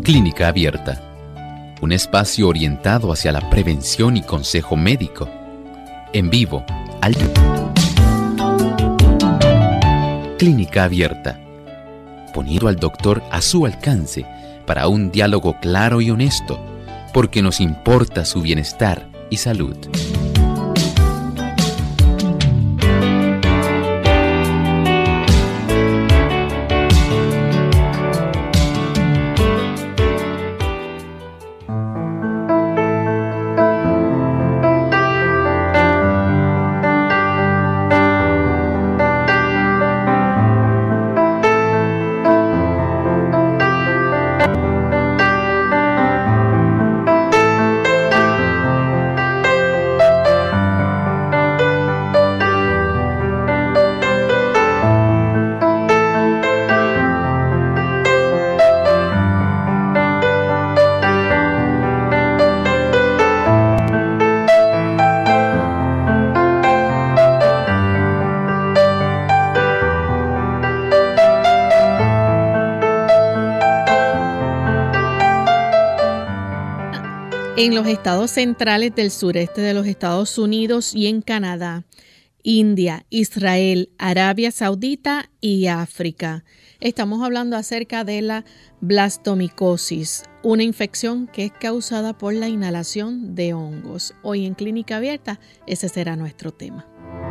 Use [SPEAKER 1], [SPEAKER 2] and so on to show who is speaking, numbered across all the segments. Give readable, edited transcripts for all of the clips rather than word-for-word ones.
[SPEAKER 1] Clínica Abierta, un espacio orientado hacia la prevención y consejo médico. En vivo, Clínica Abierta, poniendo al doctor a su alcance para un diálogo claro y honesto, porque nos importa su bienestar y salud.
[SPEAKER 2] En los estados centrales del sureste de los Estados Unidos y en Canadá, India, Israel, Arabia Saudita y África. Estamos hablando acerca de la blastomicosis, una infección que es causada por la inhalación de hongos. Hoy en Clínica Abierta, ese será nuestro tema.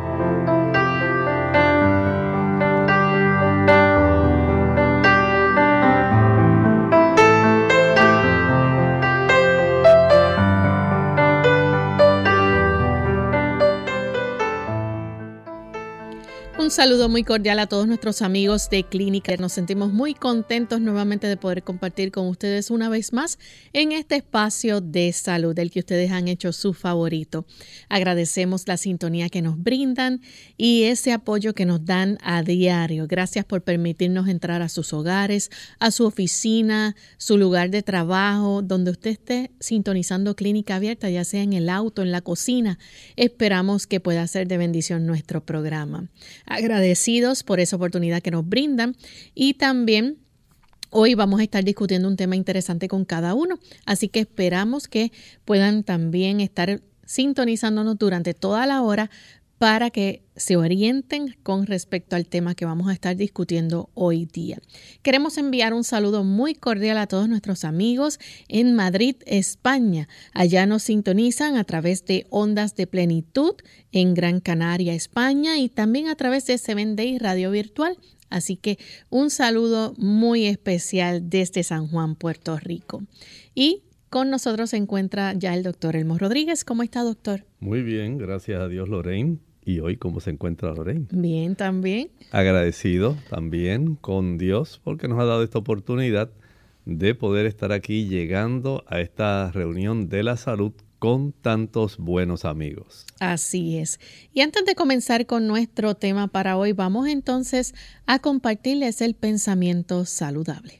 [SPEAKER 2] Un saludo muy cordial a todos nuestros amigos de Clínica. Nos sentimos muy contentos nuevamente de poder compartir con ustedes una vez más en este espacio de salud, del que ustedes han hecho su favorito. Agradecemos la sintonía que nos brindan y ese apoyo que nos dan a diario. Gracias por permitirnos entrar a sus hogares, a su oficina, su lugar de trabajo, donde usted esté sintonizando Clínica Abierta, ya sea en el auto, en la cocina. Esperamos que pueda ser de bendición nuestro programa. Agradecidos por esa oportunidad que nos brindan y también hoy vamos a estar discutiendo un tema interesante con cada uno, así que esperamos que puedan también estar sintonizándonos durante toda la hora para que se orienten con respecto al tema que vamos a estar discutiendo hoy día. Queremos enviar un saludo muy cordial a todos nuestros amigos en Madrid, España. Allá nos sintonizan a través de Ondas de Plenitud en Gran Canaria, España, y también a través de 7 Day Radio Virtual. Así que un saludo muy especial desde San Juan, Puerto Rico. Y con nosotros se encuentra ya el doctor Elmo Rodríguez. ¿Cómo está, doctor?
[SPEAKER 3] Muy bien, gracias a Dios, Lorraine. ¿Y hoy cómo se encuentra Lorraine?
[SPEAKER 2] Bien, también.
[SPEAKER 3] Agradecido también con Dios porque nos ha dado esta oportunidad de poder estar aquí llegando a esta reunión de la salud con tantos buenos amigos.
[SPEAKER 2] Así es. Y antes de comenzar con nuestro tema para hoy, vamos entonces a compartirles el pensamiento saludable.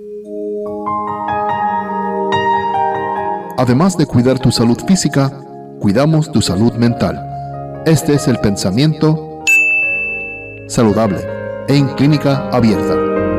[SPEAKER 4] Además de cuidar tu salud física, cuidamos tu salud mental. Este es el pensamiento saludable en Clínica Abierta.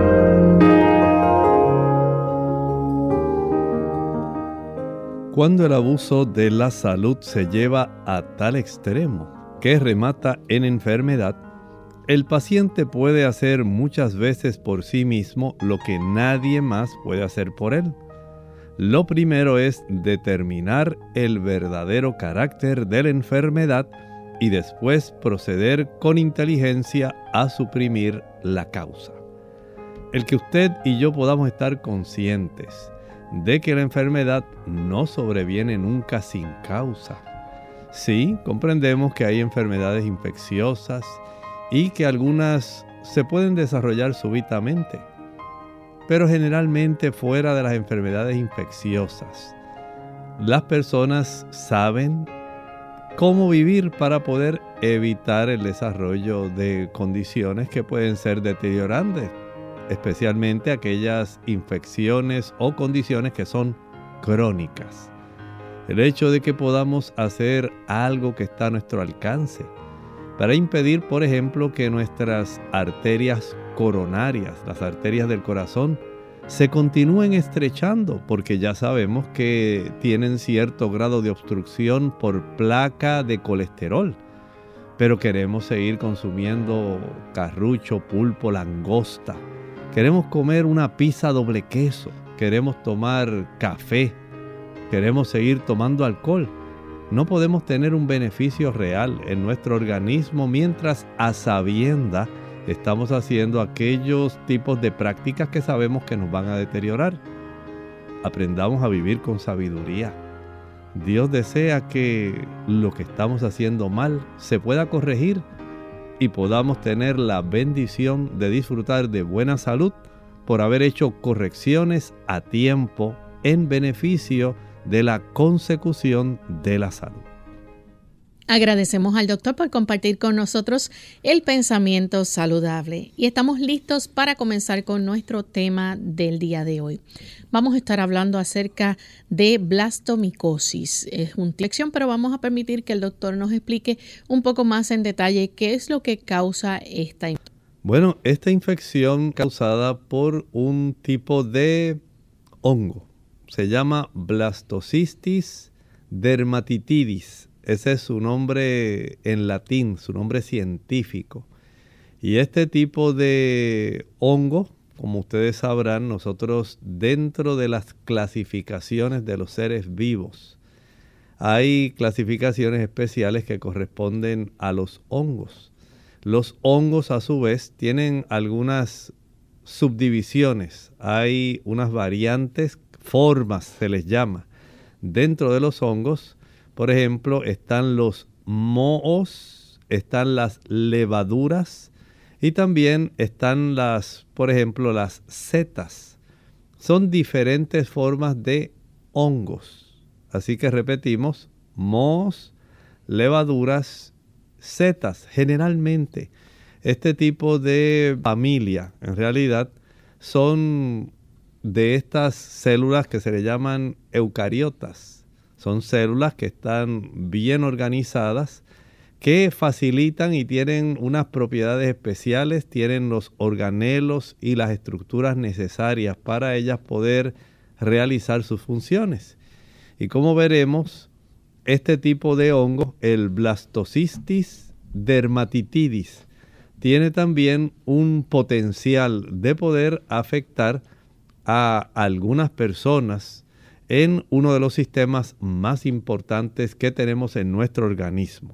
[SPEAKER 3] Cuando el abuso de la salud se lleva a tal extremo que remata en enfermedad, el paciente puede hacer muchas veces por sí mismo lo que nadie más puede hacer por él. Lo primero es determinar el verdadero carácter de la enfermedad y después proceder con inteligencia a suprimir la causa. El que usted y yo podamos estar conscientes de que la enfermedad no sobreviene nunca sin causa. Sí, comprendemos que hay enfermedades infecciosas y que algunas se pueden desarrollar súbitamente, pero generalmente fuera de las enfermedades infecciosas, las personas saben cómo vivir para poder evitar el desarrollo de condiciones que pueden ser deteriorantes, especialmente aquellas infecciones o condiciones que son crónicas. El hecho de que podamos hacer algo que está a nuestro alcance para impedir, por ejemplo, que nuestras arterias coronarias, las arterias del corazón, se continúen estrechando, porque ya sabemos que tienen cierto grado de obstrucción por placa de colesterol. Pero queremos seguir consumiendo carrucho, pulpo, langosta. Queremos comer una pizza doble queso. Queremos tomar café. Queremos seguir tomando alcohol. No podemos tener un beneficio real en nuestro organismo mientras a sabiendas estamos haciendo aquellos tipos de prácticas que sabemos que nos van a deteriorar. Aprendamos a vivir con sabiduría. Dios desea que lo que estamos haciendo mal se pueda corregir y podamos tener la bendición de disfrutar de buena salud por haber hecho correcciones a tiempo en beneficio de la consecución de la salud.
[SPEAKER 2] Agradecemos al doctor por compartir con nosotros el pensamiento saludable y estamos listos para comenzar con nuestro tema del día de hoy. Vamos a estar hablando acerca de blastomicosis. Es una infección, pero vamos a permitir que el doctor nos explique un poco más en detalle qué es lo que causa esta infección.
[SPEAKER 3] Bueno, esta infección causada por un tipo de hongo se llama Blastocystis dermatitidis. Ese es su nombre en latín, su nombre científico. Y este tipo de hongo, como ustedes sabrán, nosotros dentro de las clasificaciones de los seres vivos, hay clasificaciones especiales que corresponden a los hongos. Los hongos a su vez tienen algunas subdivisiones, hay unas variantes, formas se les llama. Dentro de los hongos, por ejemplo, están los mohos, están las levaduras y también están por ejemplo, las setas. Son diferentes formas de hongos. Así que repetimos, mohos, levaduras, setas. Generalmente, este tipo de familia, en realidad, son de estas células que se le llaman eucariotas. Son células que están bien organizadas, que facilitan y tienen unas propiedades especiales, tienen los organelos y las estructuras necesarias para ellas poder realizar sus funciones. Y como veremos, este tipo de hongo, el Blastocystis dermatitidis, tiene también un potencial de poder afectar a algunas personas en uno de los sistemas más importantes que tenemos en nuestro organismo.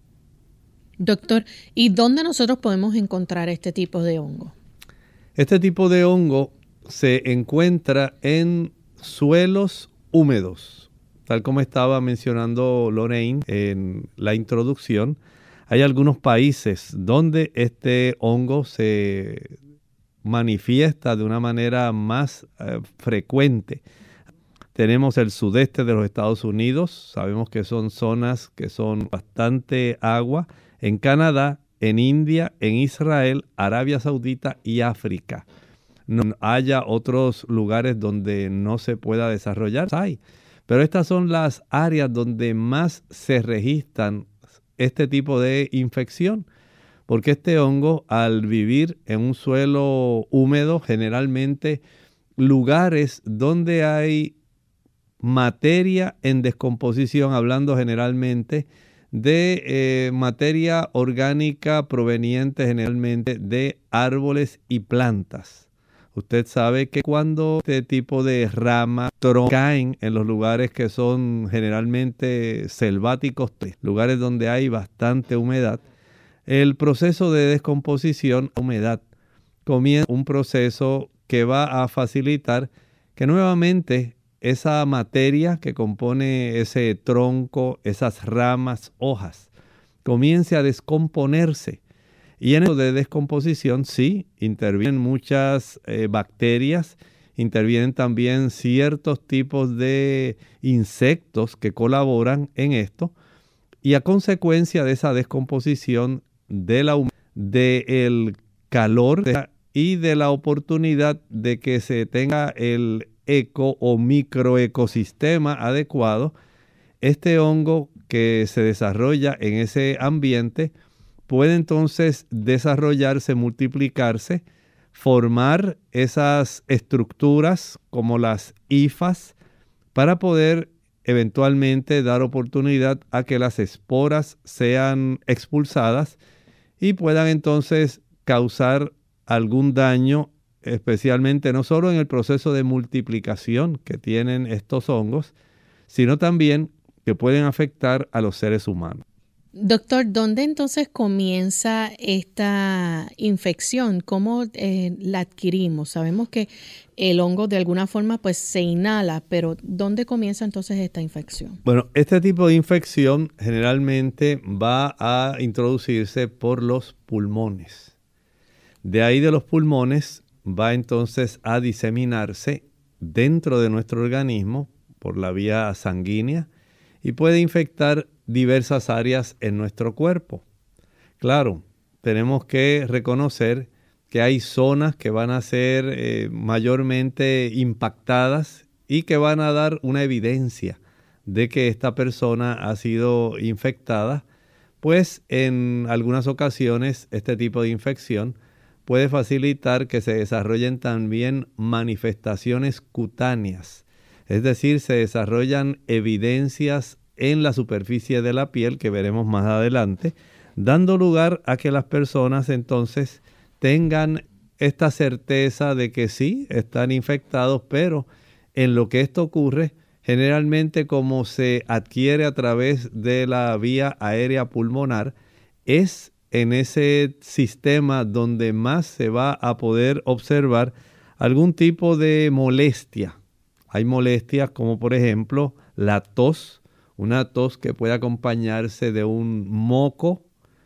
[SPEAKER 2] Doctor, ¿y dónde nosotros podemos encontrar este tipo de hongo?
[SPEAKER 3] Este tipo de hongo se encuentra en suelos húmedos. Tal como estaba mencionando Lorraine en la introducción, hay algunos países donde este hongo se manifiesta de una manera más frecuente. Tenemos el sudeste de los Estados Unidos, sabemos que son zonas que son bastante agua. En Canadá, en India, en Israel, Arabia Saudita y África. No haya otros lugares donde no se pueda desarrollar, hay. Pero estas son las áreas donde más se registran este tipo de infección. Porque este hongo, al vivir en un suelo húmedo, generalmente lugares donde hay materia en descomposición, hablando generalmente de materia orgánica proveniente generalmente de árboles y plantas. Usted sabe que cuando este tipo de ramas caen en los lugares que son generalmente selváticos, lugares donde hay bastante humedad, el proceso de descomposición, humedad, comienza un proceso que va a facilitar que nuevamente esa materia que compone ese tronco, esas ramas, hojas, comience a descomponerse. Y en eso de descomposición sí intervienen muchas bacterias, intervienen también ciertos tipos de insectos que colaboran en esto. Y a consecuencia de esa descomposición, del calor y de la oportunidad de que se tenga el eco o microecosistema adecuado, este hongo que se desarrolla en ese ambiente puede entonces desarrollarse, multiplicarse, formar esas estructuras como las hifas para poder eventualmente dar oportunidad a que las esporas sean expulsadas y puedan entonces causar algún daño, especialmente no solo en el proceso de multiplicación que tienen estos hongos, sino también que pueden afectar a los seres humanos.
[SPEAKER 2] Doctor, ¿dónde entonces comienza esta infección? ¿Cómo la adquirimos? Sabemos que el hongo de alguna forma pues se inhala, pero ¿dónde comienza entonces esta infección?
[SPEAKER 3] Bueno, este tipo de infección generalmente va a introducirse por los pulmones. De ahí de los pulmones va entonces a diseminarse dentro de nuestro organismo por la vía sanguínea y puede infectar diversas áreas en nuestro cuerpo. Claro, tenemos que reconocer que hay zonas que van a ser mayormente impactadas y que van a dar una evidencia de que esta persona ha sido infectada, pues en algunas ocasiones este tipo de infección puede facilitar que se desarrollen también manifestaciones cutáneas, es decir, se desarrollan evidencias en la superficie de la piel que veremos más adelante, dando lugar a que las personas entonces tengan esta certeza de que sí, están infectados, pero en lo que esto ocurre, generalmente como se adquiere a través de la vía aérea pulmonar, es en ese sistema donde más se va a poder observar algún tipo de molestia. Hay molestias como por ejemplo la tos, una tos que puede acompañarse de un moco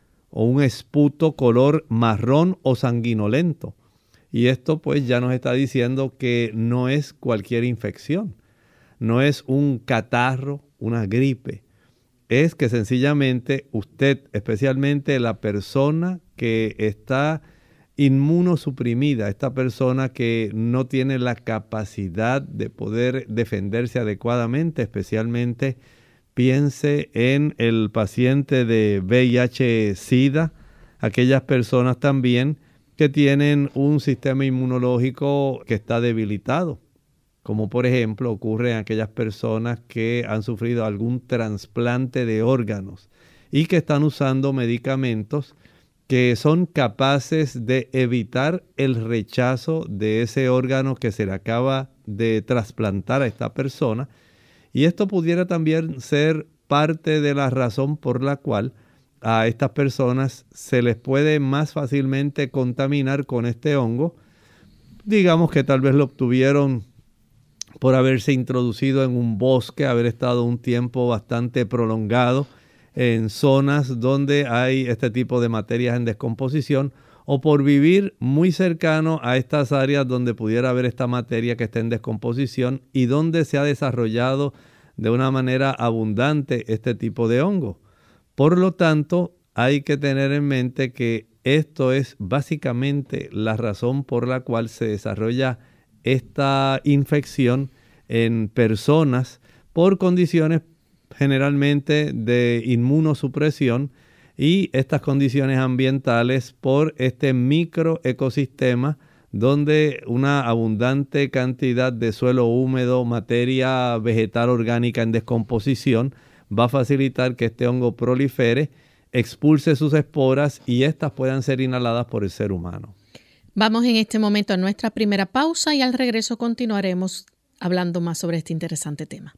[SPEAKER 3] o un esputo color marrón o sanguinolento. Y esto pues ya nos está diciendo que no es cualquier infección, no es un catarro, una gripe. Es que sencillamente usted, especialmente la persona que está inmunosuprimida, esta persona que no tiene la capacidad de poder defenderse adecuadamente, especialmente piense en el paciente de VIH-Sida, aquellas personas también que tienen un sistema inmunológico que está debilitado, como por ejemplo ocurre en aquellas personas que han sufrido algún trasplante de órganos y que están usando medicamentos que son capaces de evitar el rechazo de ese órgano que se le acaba de trasplantar a esta persona. Y esto pudiera también ser parte de la razón por la cual a estas personas se les puede más fácilmente contaminar con este hongo. Digamos que tal vez lo obtuvieron por haberse introducido en un bosque, haber estado un tiempo bastante prolongado en zonas donde hay este tipo de materias en descomposición, o por vivir muy cercano a estas áreas donde pudiera haber esta materia que está en descomposición y donde se ha desarrollado de una manera abundante este tipo de hongo. Por lo tanto, hay que tener en mente que esto es básicamente la razón por la cual se desarrolla esta infección en personas por condiciones generalmente de inmunosupresión y estas condiciones ambientales por este microecosistema donde una abundante cantidad de suelo húmedo, materia vegetal orgánica en descomposición va a facilitar que este hongo prolifere, expulse sus esporas y éstas puedan ser inhaladas por el ser humano.
[SPEAKER 2] Vamos en este momento a nuestra primera pausa y al regreso continuaremos hablando más sobre este interesante tema.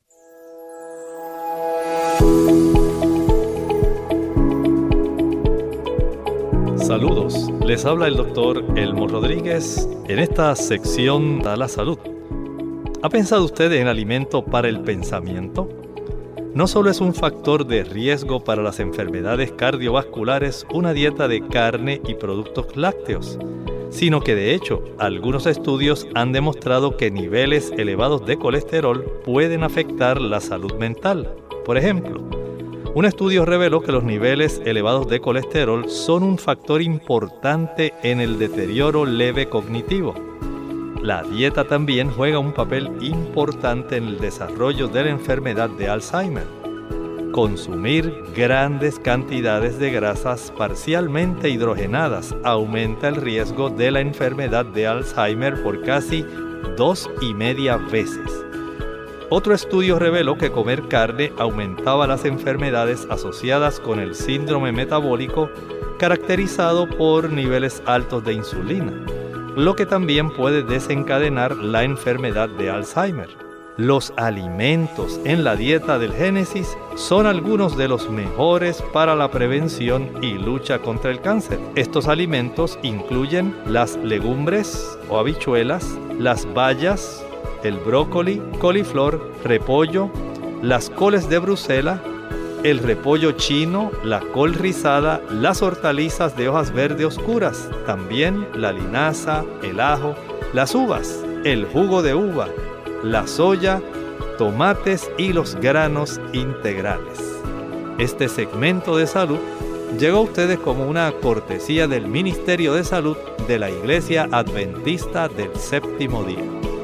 [SPEAKER 5] Saludos, les habla el doctor Elmo Rodríguez en esta sección de la salud. ¿Ha pensado usted en alimento para el pensamiento? No solo es un factor de riesgo para las enfermedades cardiovasculares una dieta de carne y productos lácteos, sino que de hecho algunos estudios han demostrado que niveles elevados de colesterol pueden afectar la salud mental. Por ejemplo, un estudio reveló que los niveles elevados de colesterol son un factor importante en el deterioro leve cognitivo. La dieta también juega un papel importante en el desarrollo de la enfermedad de Alzheimer. Consumir grandes cantidades de grasas parcialmente hidrogenadas aumenta el riesgo de la enfermedad de Alzheimer por casi 2,5 veces. Otro estudio reveló que comer carne aumentaba las enfermedades asociadas con el síndrome metabólico caracterizado por niveles altos de insulina, lo que también puede desencadenar la enfermedad de Alzheimer. Los alimentos en la dieta del Génesis son algunos de los mejores para la prevención y lucha contra el cáncer. Estos alimentos incluyen las legumbres o habichuelas, las bayas, el brócoli, coliflor, repollo, las coles de Bruselas, el repollo chino, la col rizada, las hortalizas de hojas verde oscuras, también la linaza, el ajo, las uvas, el jugo de uva, la soya, tomates y los granos integrales. Este segmento de salud llegó a ustedes como una cortesía del Ministerio de Salud de la Iglesia Adventista del Séptimo Día.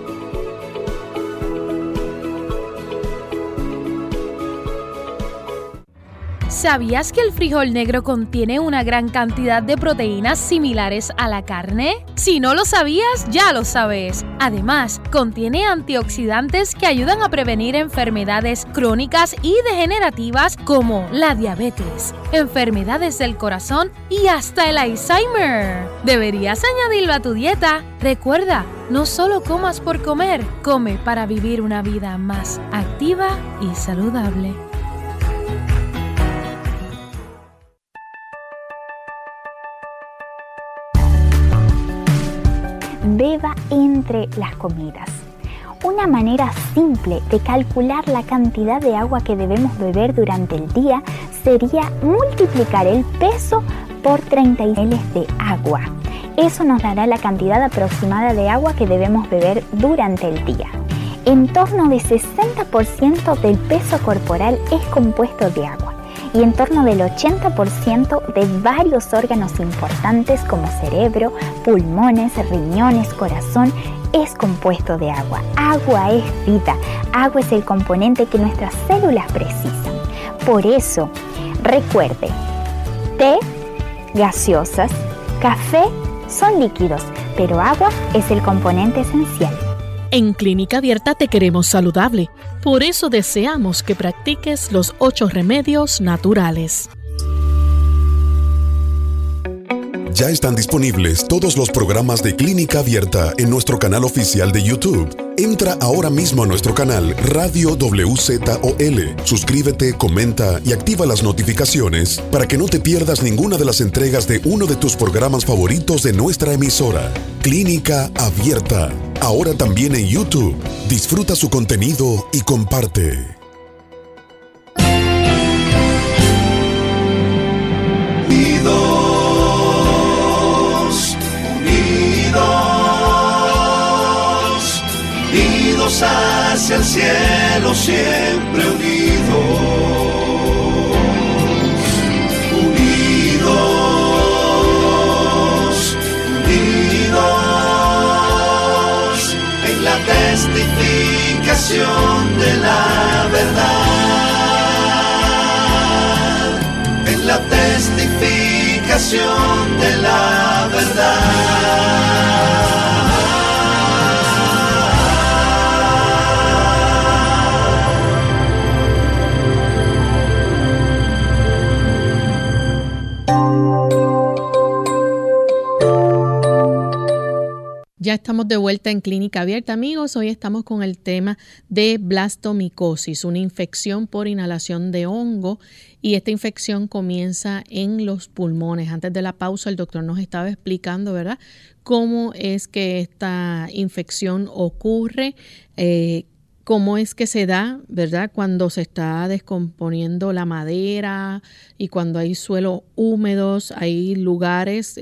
[SPEAKER 6] ¿Sabías que el frijol negro contiene una gran cantidad de proteínas similares a la carne? Si no lo sabías, ya lo sabes. Además, contiene antioxidantes que ayudan a prevenir enfermedades crónicas y degenerativas como la diabetes, enfermedades del corazón y hasta el Alzheimer. Deberías añadirlo a tu dieta. Recuerda, no solo comas por comer, come para vivir una vida más activa y saludable.
[SPEAKER 7] Beba entre las comidas. Una manera simple de calcular la cantidad de agua que debemos beber durante el día sería multiplicar el peso por 30 ml de agua. Eso nos dará la cantidad aproximada de agua que debemos beber durante el día. En torno de 60% del peso corporal es compuesto de agua y en torno del 80% de varios órganos importantes como cerebro, pulmones, riñones, corazón, es compuesto de agua. Agua es vida, agua es el componente que nuestras células precisan. Por eso, recuerde, té, gaseosas, café son líquidos, pero agua es el componente esencial.
[SPEAKER 2] En Clínica Abierta te queremos saludable. Por eso deseamos que practiques los 8 remedios naturales.
[SPEAKER 8] Ya están disponibles todos los programas de Clínica Abierta en nuestro canal oficial de YouTube. Entra ahora mismo a nuestro canal Radio WZOL. Suscríbete, comenta y activa las notificaciones para que no te pierdas ninguna de las entregas de uno de tus programas favoritos de nuestra emisora. Clínica Abierta. Ahora también en YouTube. Disfruta su contenido y comparte.
[SPEAKER 9] Unidos hacia el cielo, siempre unidos, unidos, unidos, en la testificación de la verdad, en la testificación de la verdad.
[SPEAKER 2] Ya estamos de vuelta en Clínica Abierta, amigos. Hoy estamos con el tema de blastomicosis, una infección por inhalación de hongo, y esta infección comienza en los pulmones. Antes de la pausa, el doctor nos estaba explicando, ¿verdad?, cómo es que esta infección ocurre, cómo es que se da, ¿verdad?, cuando se está descomponiendo la madera y cuando hay suelos húmedos, hay lugares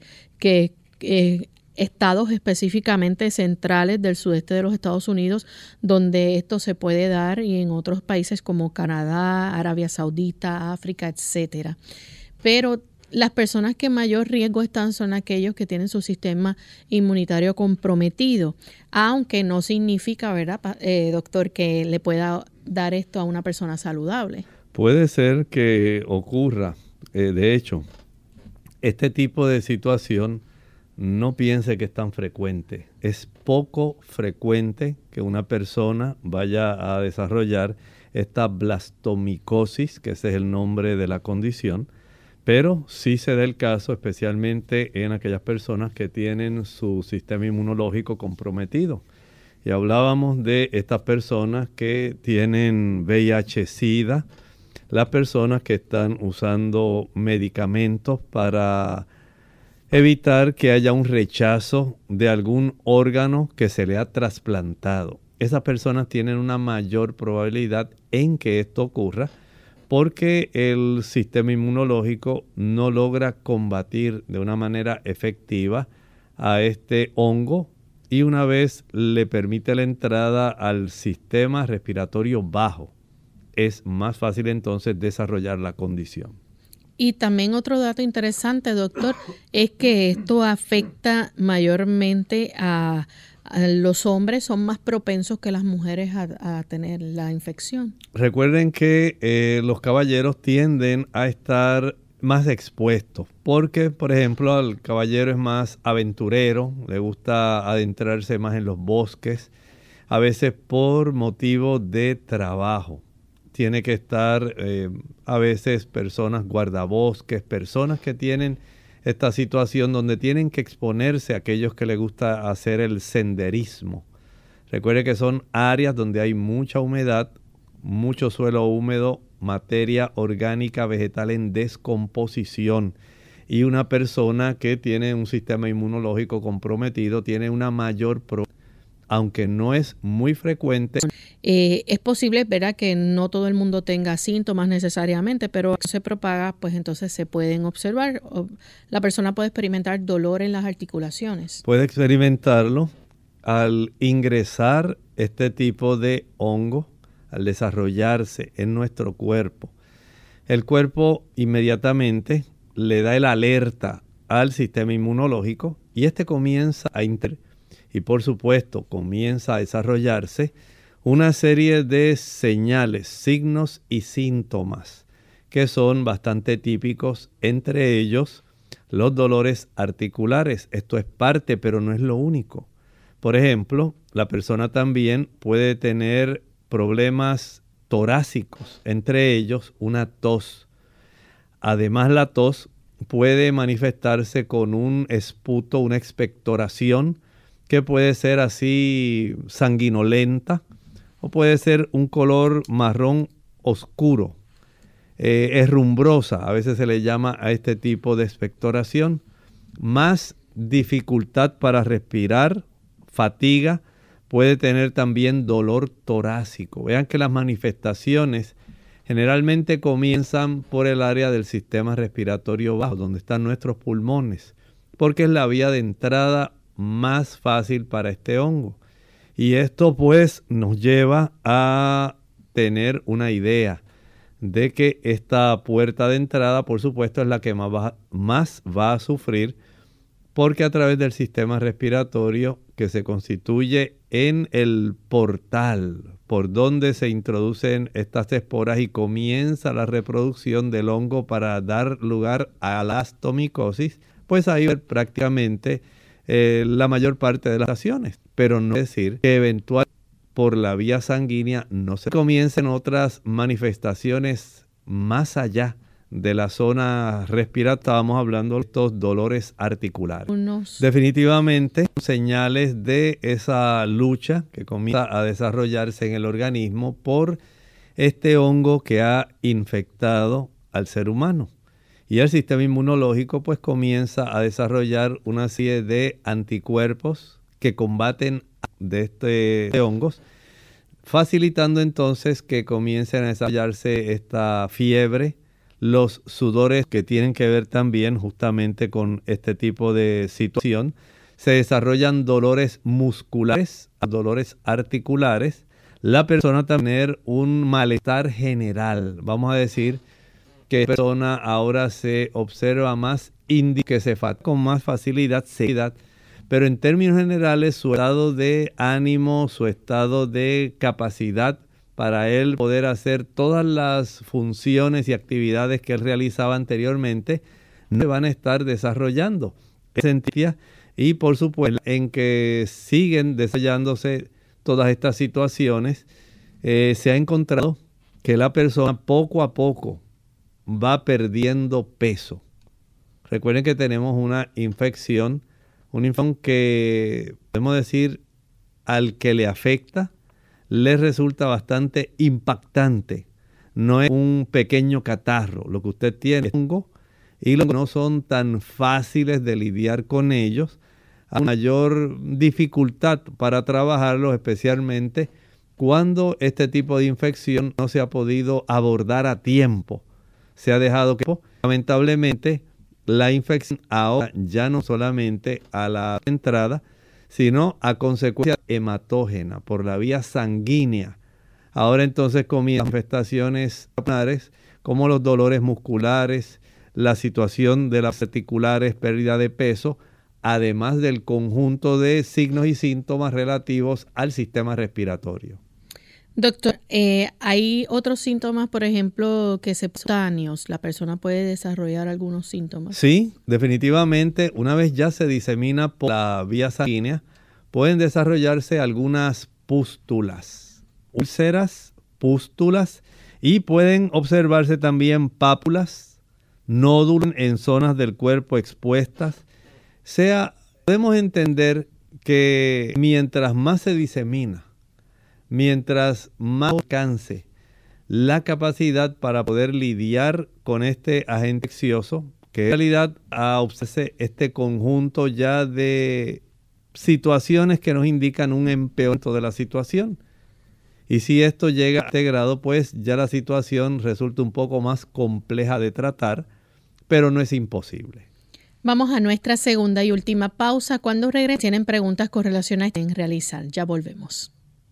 [SPEAKER 2] estados específicamente centrales del sudeste de los Estados Unidos donde esto se puede dar, y en otros países como Canadá, Arabia Saudita, África, etcétera. Pero las personas que en mayor riesgo están son aquellos que tienen su sistema inmunitario comprometido, aunque no significa, ¿verdad, doctor, que le pueda dar esto a una persona saludable?
[SPEAKER 3] Puede ser que ocurra, de hecho, este tipo de situación no piense que es tan frecuente. Es poco frecuente que una persona vaya a desarrollar esta blastomicosis, que ese es el nombre de la condición, pero sí se da el caso especialmente en aquellas personas que tienen su sistema inmunológico comprometido. Y hablábamos de estas personas que tienen VIH-Sida, las personas que están usando medicamentos para evitar que haya un rechazo de algún órgano que se le ha trasplantado. Esas personas tienen una mayor probabilidad en que esto ocurra porque el sistema inmunológico no logra combatir de una manera efectiva a este hongo y una vez le permite la entrada al sistema respiratorio bajo, es más fácil entonces desarrollar la condición.
[SPEAKER 2] Y también otro dato interesante, doctor, es que esto afecta mayormente a los hombres, son más propensos que las mujeres a tener la infección.
[SPEAKER 3] Recuerden que los caballeros tienden a estar más expuestos porque, por ejemplo, el caballero es más aventurero, le gusta adentrarse más en los bosques, a veces por motivo de trabajo. Tiene que estar a veces personas guardabosques, personas que tienen esta situación donde tienen que exponerse a aquellos que les gusta hacer el senderismo. Recuerde que son áreas donde hay mucha humedad, mucho suelo húmedo, materia orgánica vegetal en descomposición. Y una persona que tiene un sistema inmunológico comprometido tiene una mayor probabilidad, aunque no es muy frecuente.
[SPEAKER 2] Es posible, ¿verdad?, que no todo el mundo tenga síntomas necesariamente, pero se propaga, pues entonces se pueden observar. La persona puede experimentar dolor en las articulaciones.
[SPEAKER 3] Puede experimentarlo al ingresar este tipo de hongo, al desarrollarse en nuestro cuerpo. El cuerpo inmediatamente le da el alerta al sistema inmunológico y este comienza a y por supuesto comienza a desarrollarse una serie de señales, signos y síntomas que son bastante típicos, entre ellos los dolores articulares. Esto es parte, pero no es lo único. Por ejemplo, la persona también puede tener problemas torácicos, entre ellos una tos. Además, la tos puede manifestarse con un esputo, una expectoración, que puede ser así sanguinolenta o puede ser un color marrón oscuro, herrumbrosa, a veces se le llama a este tipo de expectoración, más dificultad para respirar, fatiga, puede tener también dolor torácico. Vean que las manifestaciones generalmente comienzan por el área del sistema respiratorio bajo, donde están nuestros pulmones, porque es la vía de entrada más fácil para este hongo. Y esto pues nos lleva a tener una idea de que esta puerta de entrada, por supuesto, es la que más va a sufrir, porque a través del sistema respiratorio que se constituye en el portal por donde se introducen estas esporas y comienza la reproducción del hongo para dar lugar a la astomicosis, pues ahí prácticamente la mayor parte de las ocasiones, pero no es decir que eventualmente por la vía sanguínea no se comiencen otras manifestaciones más allá de la zona respiratoria. Estábamos hablando de estos dolores articulares. Definitivamente señales de esa lucha que comienza a desarrollarse en el organismo por este hongo que ha infectado al ser humano. Y el sistema inmunológico pues comienza a desarrollar una serie de anticuerpos que combaten de este hongos, facilitando entonces que comiencen a desarrollarse esta fiebre, los sudores que tienen que ver también justamente con este tipo de situación. Se desarrollan dolores musculares, dolores articulares. La persona también tener un malestar general, vamos a decir, que la persona ahora se observa más que se fatiga con más facilidad, pero en términos generales su estado de ánimo, su estado de capacidad para él poder hacer todas las funciones y actividades que él realizaba anteriormente, no se van a estar desarrollando. Y por supuesto, en que siguen desarrollándose todas estas situaciones, se ha encontrado que la persona poco a poco va perdiendo peso. Recuerden que tenemos una infección que podemos decir al que le afecta, le resulta bastante impactante. No es un pequeño catarro, lo que usted tiene es hongo, y los no son tan fáciles de lidiar con ellos. Hay mayor dificultad para trabajarlos, especialmente cuando este tipo de infección no se ha podido abordar a tiempo. Se ha dejado que, lamentablemente, la infección ahora ya no solamente a la entrada, sino a consecuencia hematógena por la vía sanguínea. Ahora entonces comienzan manifestaciones como los dolores musculares, la situación de las articulares, pérdida de peso, además del conjunto de signos y síntomas relativos al sistema respiratorio.
[SPEAKER 2] Doctor, ¿hay otros síntomas, por ejemplo, que cutáneos? ¿La persona puede desarrollar algunos síntomas?
[SPEAKER 3] Sí, definitivamente, una vez ya se disemina por la vía sanguínea, pueden desarrollarse algunas pústulas, úlceras, pústulas, y pueden observarse también pápulas, nódulos en zonas del cuerpo expuestas. Podemos entender que mientras más se disemina, mientras más alcance la capacidad para poder lidiar con este agente infeccioso, que en realidad a observarse este conjunto ya de situaciones que nos indican un empeoramiento de la situación. Y si esto llega a este grado, pues ya la situación resulta un poco más compleja de tratar, pero no es imposible.
[SPEAKER 2] Vamos a nuestra segunda y última pausa. Cuando regresen, tienen preguntas correlacionadas en realizar. Ya volvemos.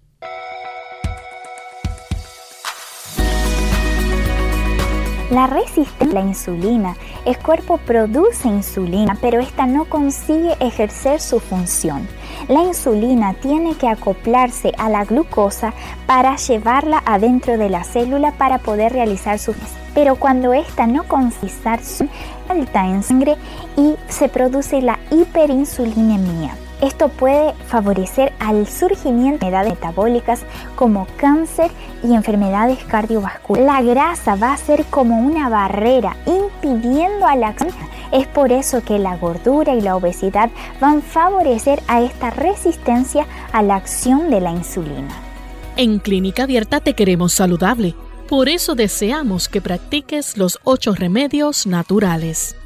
[SPEAKER 7] La resistencia a la insulina. El cuerpo produce insulina, pero esta no consigue ejercer su función. La insulina tiene que acoplarse a la glucosa para llevarla adentro de la célula para poder realizar su función. Pero cuando esta no consigue su alta en sangre y se produce la hiperinsulinemia. Esto puede favorecer al surgimiento de enfermedades metabólicas como cáncer y enfermedades cardiovasculares. La grasa va a ser como una barrera impidiendo a la acción. Es por eso que la gordura y la obesidad van a favorecer a esta resistencia a la acción de la insulina.
[SPEAKER 10] En Clínica Abierta te queremos saludable. Por eso deseamos que practiques los 8 remedios naturales.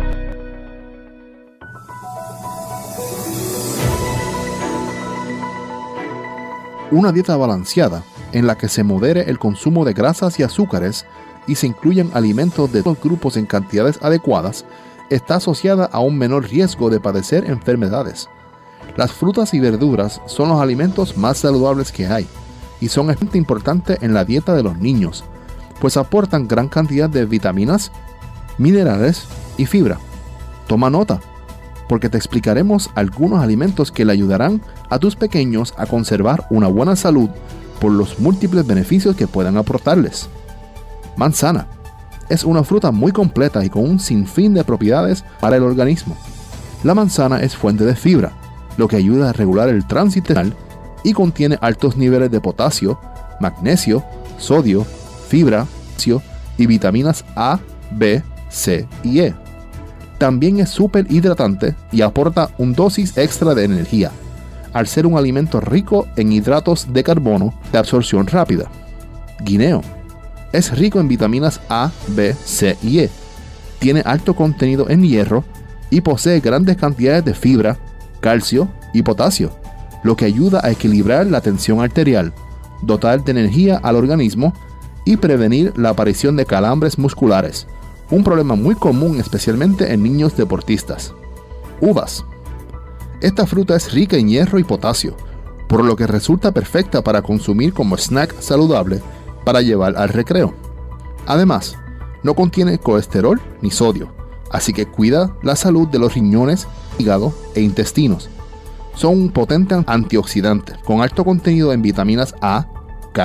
[SPEAKER 4] Una dieta balanceada en la que se modere el consumo de grasas y azúcares y se incluyan alimentos de todos los grupos en cantidades adecuadas está asociada a un menor riesgo de padecer enfermedades. Las frutas y verduras son los alimentos más saludables que hay y son especialmente importantes en la dieta de los niños, pues aportan gran cantidad de vitaminas, minerales y fibra. Toma nota, porque te explicaremos algunos alimentos que le ayudarán a tus pequeños a conservar una buena salud por los múltiples beneficios que puedan aportarles. Manzana es una fruta muy completa y con un sinfín de propiedades para el organismo. La manzana es fuente de fibra, lo que ayuda a regular el tránsito intestinal y contiene altos niveles de potasio, magnesio, sodio, fibra, y vitaminas A, B, C y E. También es súper hidratante y aporta un dosis extra de energía, al ser un alimento rico en hidratos de carbono de absorción rápida. Guineo es rico en vitaminas A, B, C y E. Tiene alto contenido en hierro y posee grandes cantidades de fibra, calcio y potasio, lo que ayuda a equilibrar la tensión arterial, dotar de energía al organismo y prevenir la aparición de calambres musculares, un problema muy común especialmente en niños deportistas. Uvas. Esta fruta es rica en hierro y potasio, por lo que resulta perfecta para consumir como snack saludable para llevar al recreo. Además, no contiene colesterol ni sodio, así que cuida la salud de los riñones, hígado e intestinos. Son un potente antioxidante con alto contenido en vitaminas A, K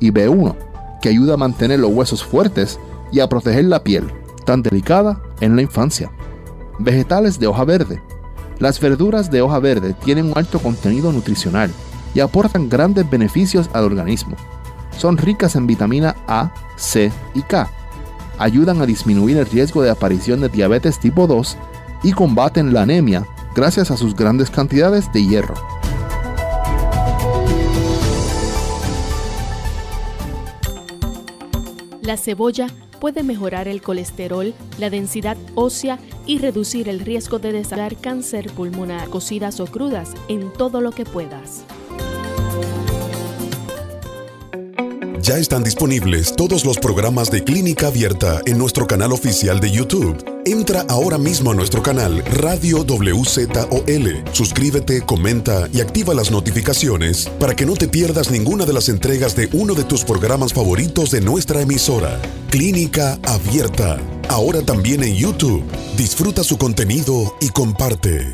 [SPEAKER 4] y B1, que ayuda a mantener los huesos fuertes y a proteger la piel, tan delicada en la infancia. Vegetales de hoja verde. Las verduras de hoja verde tienen un alto contenido nutricional y aportan grandes beneficios al organismo. Son ricas en vitamina A, C y K. Ayudan a disminuir el riesgo de aparición de diabetes tipo 2 y combaten la anemia gracias a sus grandes cantidades de hierro.
[SPEAKER 10] La cebolla puede mejorar el colesterol, la densidad ósea y reducir el riesgo de desarrollar cáncer pulmonar, cocidas o crudas, en todo lo que puedas.
[SPEAKER 8] Ya están disponibles todos los programas de Clínica Abierta en nuestro canal oficial de YouTube. Entra ahora mismo a nuestro canal Radio WZOL. Suscríbete, comenta y activa las notificaciones para que no te pierdas ninguna de las entregas de uno de tus programas favoritos de nuestra emisora. Clínica Abierta, ahora también en YouTube. Disfruta su contenido y comparte.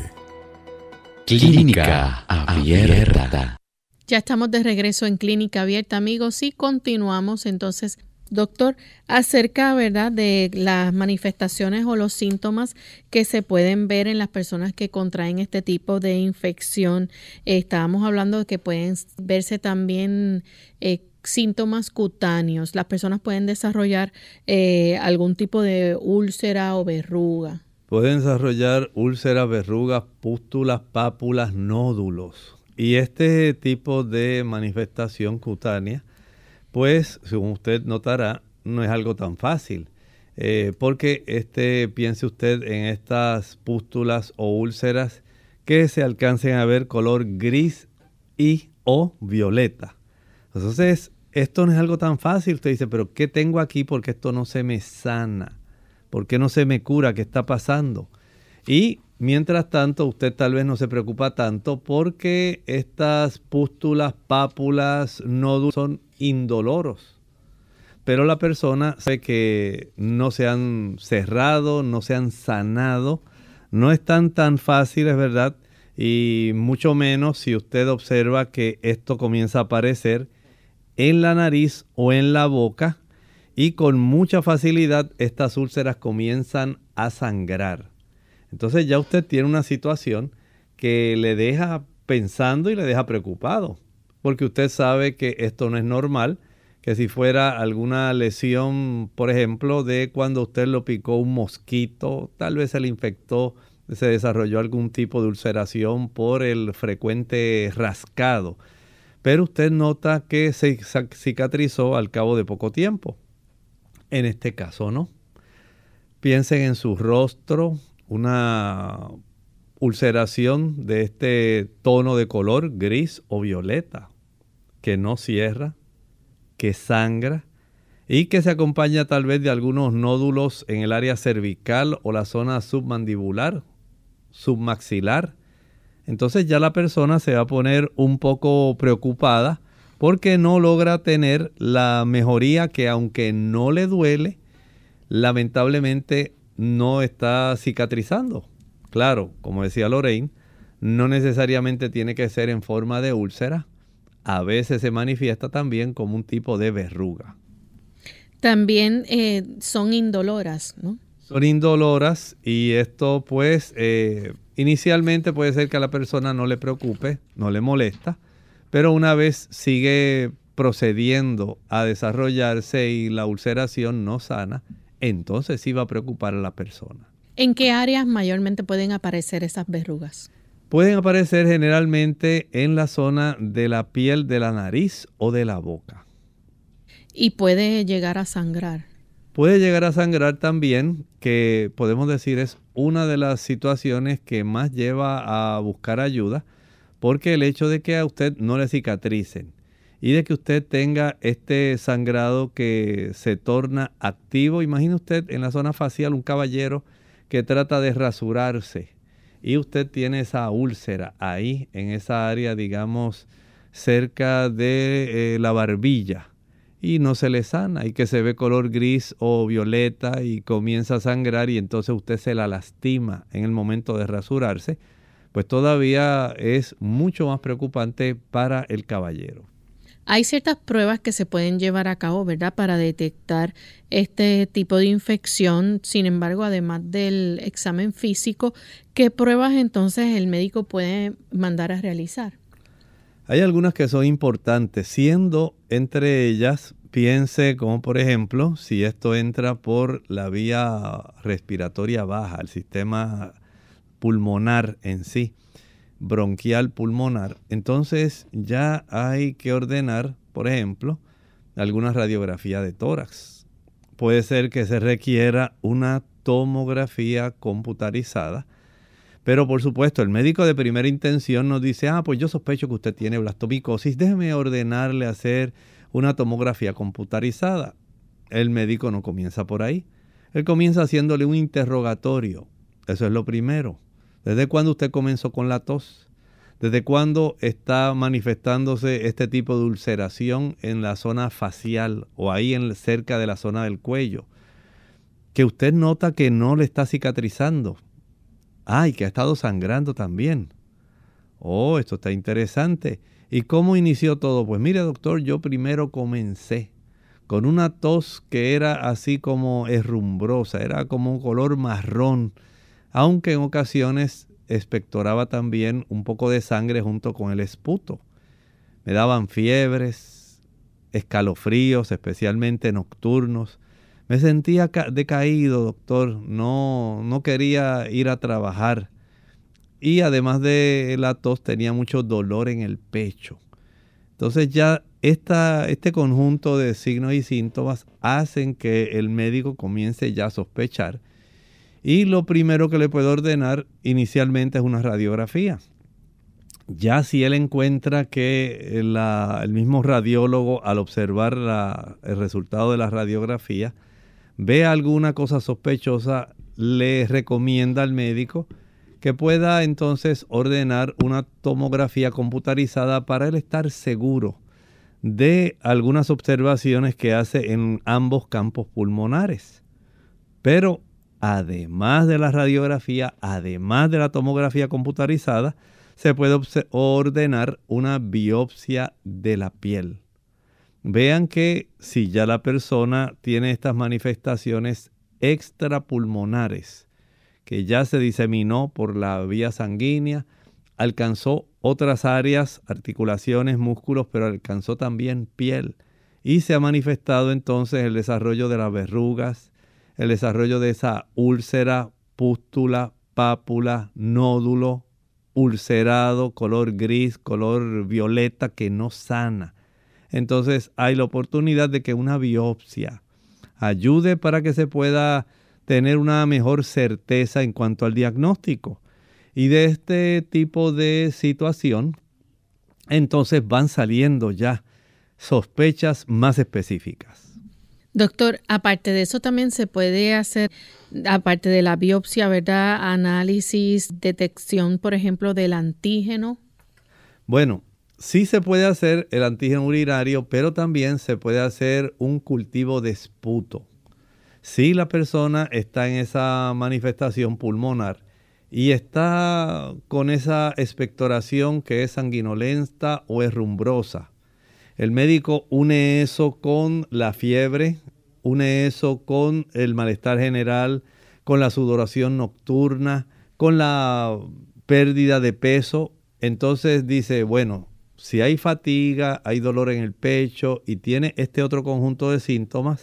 [SPEAKER 1] Clínica Abierta.
[SPEAKER 2] Ya estamos de regreso en Clínica Abierta, amigos, y continuamos entonces, doctor, acerca, ¿verdad?, de las manifestaciones o los síntomas que se pueden ver en las personas que contraen este tipo de infección. Estábamos hablando de que pueden verse también síntomas cutáneos. Las personas pueden desarrollar algún tipo de úlcera o verruga.
[SPEAKER 3] Pueden desarrollar úlceras, verrugas, pústulas, pápulas, nódulos. Y este tipo de manifestación cutánea, pues, según usted notará, no es algo tan fácil. Porque piense usted en estas pústulas o úlceras que se alcancen a ver color gris y o violeta. Entonces, esto no es algo tan fácil. Usted dice, pero ¿qué tengo aquí? Porque esto no se me sana. ¿Por qué no se me cura? ¿Qué está pasando? Y mientras tanto, usted tal vez no se preocupa tanto porque estas pústulas, pápulas, nódulos son indoloros. Pero la persona sabe que no se han cerrado, no se han sanado. No están tan fáciles, ¿verdad? Y mucho menos si usted observa que esto comienza a aparecer en la nariz o en la boca. Y con mucha facilidad estas úlceras comienzan a sangrar. Entonces ya usted tiene una situación que le deja pensando y le deja preocupado, porque usted sabe que esto no es normal, que si fuera alguna lesión, por ejemplo, de cuando usted lo picó un mosquito, tal vez se le infectó, se desarrolló algún tipo de ulceración por el frecuente rascado, pero usted nota que se cicatrizó al cabo de poco tiempo. En este caso no. Piensen en su rostro, una ulceración de este tono de color gris o violeta, que no cierra, que sangra y que se acompaña tal vez de algunos nódulos en el área cervical o la zona submandibular, submaxilar. Entonces ya la persona se va a poner un poco preocupada porque no logra tener la mejoría que, aunque no le duele, lamentablemente no está cicatrizando. Claro, como decía Lorraine, no necesariamente tiene que ser en forma de úlcera. A veces se manifiesta también como un tipo de verruga.
[SPEAKER 2] También son indoloras, ¿no?
[SPEAKER 3] Son indoloras y esto pues inicialmente puede ser que a la persona no le preocupe, no le molesta, pero una vez sigue procediendo a desarrollarse y la ulceración no sana, entonces sí va a preocupar a la persona.
[SPEAKER 2] ¿En qué áreas mayormente pueden aparecer esas verrugas?
[SPEAKER 3] Pueden aparecer generalmente en la zona de la piel de la nariz o de la boca.
[SPEAKER 2] ¿Y puede llegar a sangrar?
[SPEAKER 3] Puede llegar a sangrar también, que podemos decir es una de las situaciones que más lleva a buscar ayuda, porque el hecho de que a usted no le cicatricen y de que usted tenga este sangrado que se torna activo. Imagine usted en la zona facial un caballero que trata de rasurarse y usted tiene esa úlcera ahí en esa área, digamos, cerca de la barbilla y no se le sana y que se ve color gris o violeta y comienza a sangrar y entonces usted se la lastima en el momento de rasurarse, pues todavía es mucho más preocupante para el caballero.
[SPEAKER 2] Hay ciertas pruebas que se pueden llevar a cabo, ¿verdad?, para detectar este tipo de infección. Sin embargo, además del examen físico, ¿qué pruebas entonces el médico puede mandar a realizar?
[SPEAKER 3] Hay algunas que son importantes, siendo entre ellas, piense como por ejemplo, si esto entra por la vía respiratoria baja, el sistema pulmonar en sí, bronquial pulmonar, entonces ya hay que ordenar, por ejemplo, alguna radiografía de tórax. Puede ser que se requiera una tomografía computarizada, pero por supuesto el médico de primera intención nos dice, pues yo sospecho que usted tiene blastomicosis, déjeme ordenarle hacer una tomografía computarizada. El médico no comienza por ahí, él comienza haciéndole un interrogatorio. Eso es lo primero. ¿Desde cuándo usted comenzó con la tos? ¿Desde cuándo está manifestándose este tipo de ulceración en la zona facial o ahí cerca de la zona del cuello? Que usted nota que no le está cicatrizando. Y que ha estado sangrando también. Esto está interesante. ¿Y cómo inició todo? Pues mire, doctor, yo primero comencé con una tos que era así como herrumbrosa, era como un color marrón, aunque en ocasiones expectoraba también un poco de sangre junto con el esputo. Me daban fiebres, escalofríos, especialmente nocturnos. Me sentía decaído, doctor, no quería ir a trabajar. Y además de la tos tenía mucho dolor en el pecho. Entonces ya este conjunto de signos y síntomas hacen que el médico comience ya a sospechar. Y lo primero que le puede ordenar inicialmente es una radiografía. Ya si él encuentra que el mismo radiólogo al observar el resultado de la radiografía ve alguna cosa sospechosa, le recomienda al médico que pueda entonces ordenar una tomografía computarizada para él estar seguro de algunas observaciones que hace en ambos campos pulmonares. Pero además de la radiografía, además de la tomografía computarizada, se puede ordenar una biopsia de la piel. Vean que si ya la persona tiene estas manifestaciones extrapulmonares, que ya se diseminó por la vía sanguínea, alcanzó otras áreas, articulaciones, músculos, pero alcanzó también piel. Y se ha manifestado entonces el desarrollo de las verrugas, el desarrollo de esa úlcera, pústula, pápula, nódulo, ulcerado, color gris, color violeta que no sana. Entonces hay la oportunidad de que una biopsia ayude para que se pueda tener una mejor certeza en cuanto al diagnóstico. Y de este tipo de situación, entonces van saliendo ya sospechas más específicas.
[SPEAKER 2] Doctor, aparte de eso también se puede hacer, aparte de la biopsia, ¿verdad?, análisis, detección, por ejemplo, del antígeno.
[SPEAKER 3] Bueno, sí se puede hacer el antígeno urinario, pero también se puede hacer un cultivo de esputo. Si la persona está en esa manifestación pulmonar y está con esa expectoración que es sanguinolenta o herrumbrosa, el médico une eso con la fiebre, une eso con el malestar general, con la sudoración nocturna, con la pérdida de peso. Entonces dice, bueno, si hay fatiga, hay dolor en el pecho y tiene este otro conjunto de síntomas,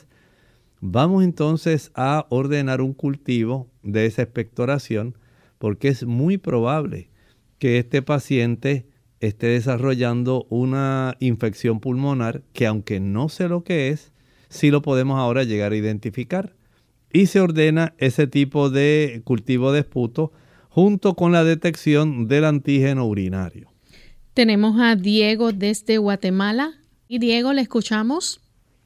[SPEAKER 3] vamos entonces a ordenar un cultivo de esa expectoración porque es muy probable que este paciente esté desarrollando una infección pulmonar que, aunque no sé lo que es, sí lo podemos ahora llegar a identificar. Y se ordena ese tipo de cultivo de esputo junto con la detección del antígeno urinario.
[SPEAKER 2] Tenemos a Diego desde Guatemala. Y Diego, ¿le escuchamos?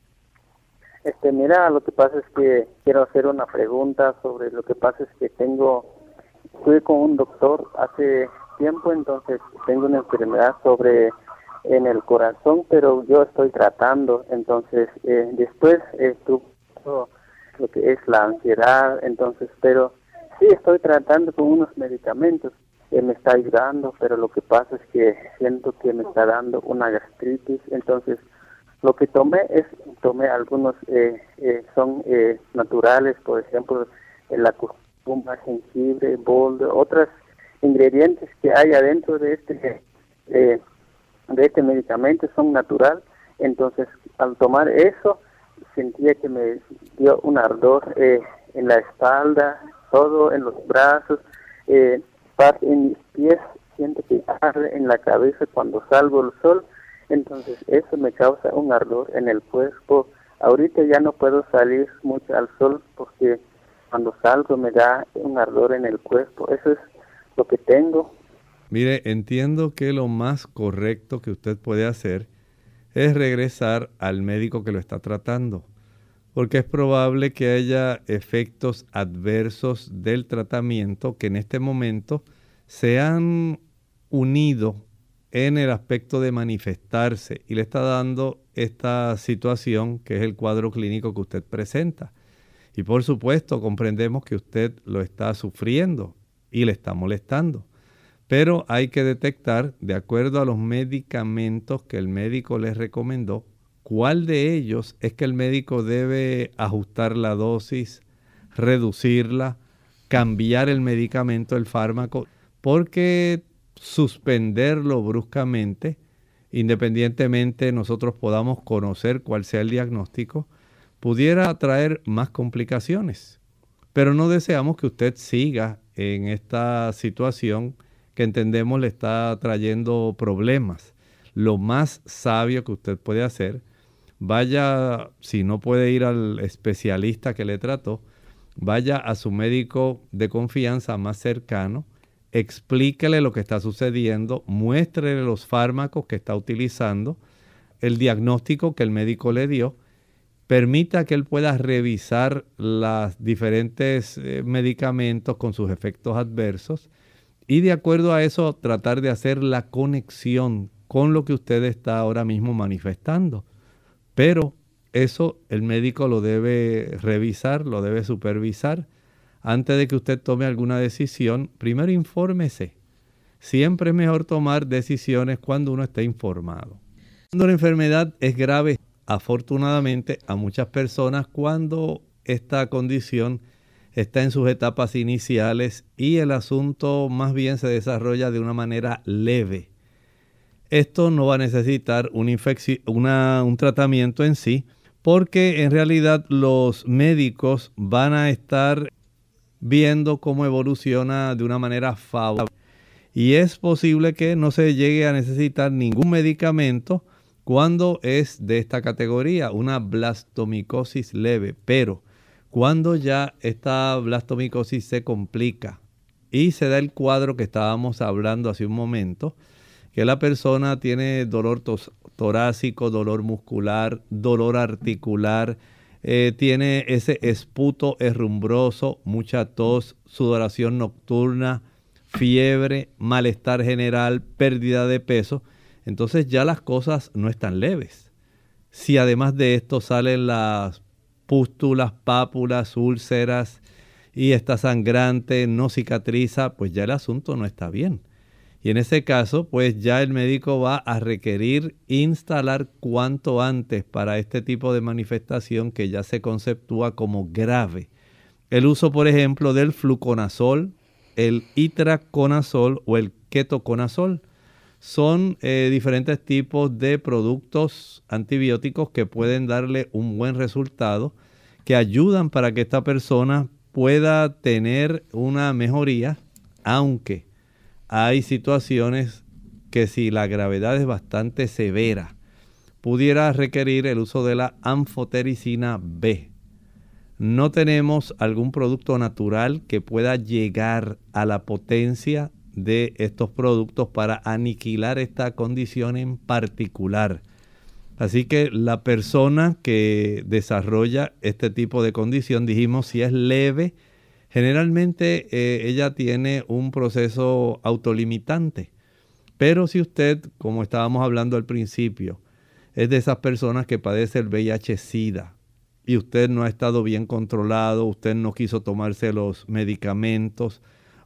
[SPEAKER 11] Mira, lo que pasa es que quiero hacer una pregunta sobre lo que pasa es que fui con un doctor hace tiempo, entonces tengo una enfermedad en el corazón, pero yo estoy tratando, entonces después tuvo lo que es la ansiedad, entonces, pero sí estoy tratando con unos medicamentos, me está ayudando, pero lo que pasa es que siento que me está dando una gastritis. Entonces, lo que tomé algunos, son naturales, por ejemplo, la curcuma, jengibre, boldo, otros ingredientes que hay adentro de este medicamento son natural. Entonces, al tomar eso, sentía que me dio un ardor en la espalda, todo en los brazos, parte en mis pies, siento que arde en la cabeza cuando salgo al sol. Entonces eso me causa un ardor en el cuerpo. Ahorita ya no puedo salir mucho al sol porque cuando salgo me da un ardor en el cuerpo. Eso es lo que tengo.
[SPEAKER 3] Mire, entiendo que lo más correcto que usted puede hacer es regresar al médico que lo está tratando, porque es probable que haya efectos adversos del tratamiento que en este momento se han unido en el aspecto de manifestarse y le está dando esta situación que es el cuadro clínico que usted presenta. Y por supuesto comprendemos que usted lo está sufriendo y le está molestando. Pero hay que detectar, de acuerdo a los medicamentos que el médico les recomendó, cuál de ellos es que el médico debe ajustar la dosis, reducirla, cambiar el medicamento, el fármaco, porque suspenderlo bruscamente, independientemente nosotros podamos conocer cuál sea el diagnóstico, pudiera traer más complicaciones. Pero no deseamos que usted siga en esta situación que entendemos le está trayendo problemas. Lo más sabio que usted puede hacer, vaya, si no puede ir al especialista que le trató, vaya a su médico de confianza más cercano, explíquele lo que está sucediendo, muéstrele los fármacos que está utilizando, el diagnóstico que el médico le dio, permita que él pueda revisar los diferentes medicamentos con sus efectos adversos y de acuerdo a eso tratar de hacer la conexión con lo que usted está ahora mismo manifestando. Pero eso el médico lo debe revisar, lo debe supervisar. Antes de que usted tome alguna decisión, primero infórmese. Siempre es mejor tomar decisiones cuando uno está informado. Cuando la enfermedad es grave, afortunadamente a muchas personas cuando esta condición está en sus etapas iniciales y el asunto más bien se desarrolla de una manera leve. Esto no va a necesitar un tratamiento en sí, porque en realidad los médicos van a estar viendo cómo evoluciona de una manera favorable. Y es posible que no se llegue a necesitar ningún medicamento cuando es de esta categoría, una blastomicosis leve. Pero cuando ya esta blastomicosis se complica y se da el cuadro que estábamos hablando hace un momento, que la persona tiene dolor torácico, dolor muscular, dolor articular, tiene ese esputo herrumbroso, mucha tos, sudoración nocturna, fiebre, malestar general, pérdida de peso, entonces ya las cosas no están leves. Si además de esto salen las pústulas, pápulas, úlceras y está sangrante, no cicatriza, pues ya el asunto no está bien. Y en ese caso, pues ya el médico va a requerir instalar cuanto antes para este tipo de manifestación que ya se conceptúa como grave. El uso, por ejemplo, del fluconazol, el itraconazol o el ketoconazol son diferentes tipos de productos antibióticos que pueden darle un buen resultado, que ayudan para que esta persona pueda tener una mejoría, aunque hay situaciones que si la gravedad es bastante severa, pudiera requerir el uso de la anfotericina B. No tenemos algún producto natural que pueda llegar a la potencia de estos productos para aniquilar esta condición en particular. Así que la persona que desarrolla este tipo de condición, dijimos, si es leve, generalmente ella tiene un proceso autolimitante. Pero si usted, como estábamos hablando al principio, es de esas personas que padece el VIH-Sida y usted no ha estado bien controlado, usted no quiso tomarse los medicamentos,